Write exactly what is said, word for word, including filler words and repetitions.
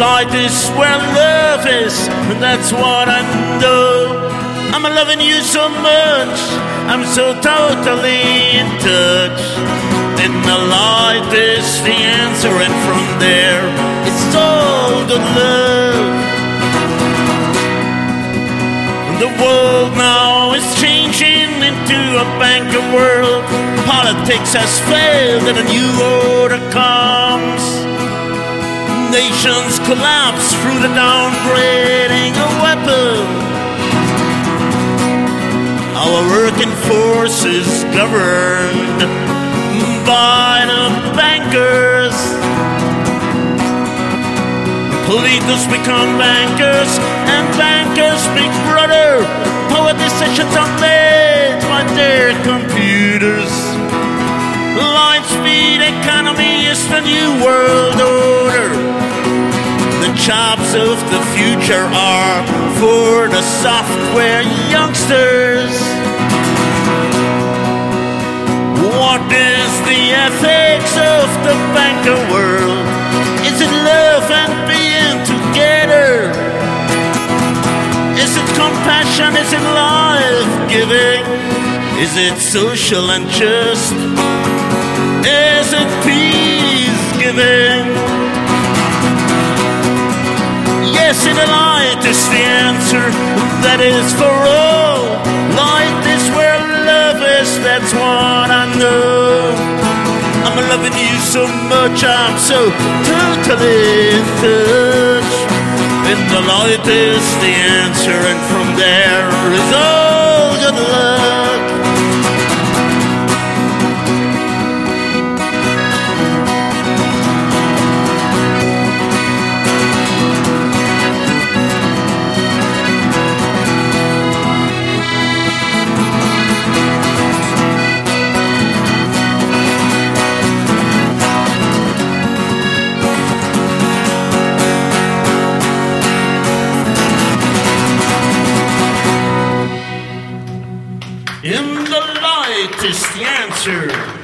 light is where love is, and that's what I know. I'm loving you so much, I'm so totally in touch. And the light is the answer, and from there it's all good love. The world now is changing into a banker world. Politics has failed and a new order comes. Nations collapse through the downgrading of weapons. Our working force is governed by the bankers. Politicals become bankers, and bankers big brother. Power decisions are made by their computers. Light speed economy is the new world order. The jobs of the future are for the software youngsters. What is the ethics of the banker world? Is it love and being together? Is it compassion? Is it life-giving? Is it social and just? Is it peace-giving? Yes, in the light is the answer, that is for all. Light is where love is, that's what I know. I'm loving you so much, I'm so totally in touch. And the light is the answer, and from there is all good luck. In the light is the answer.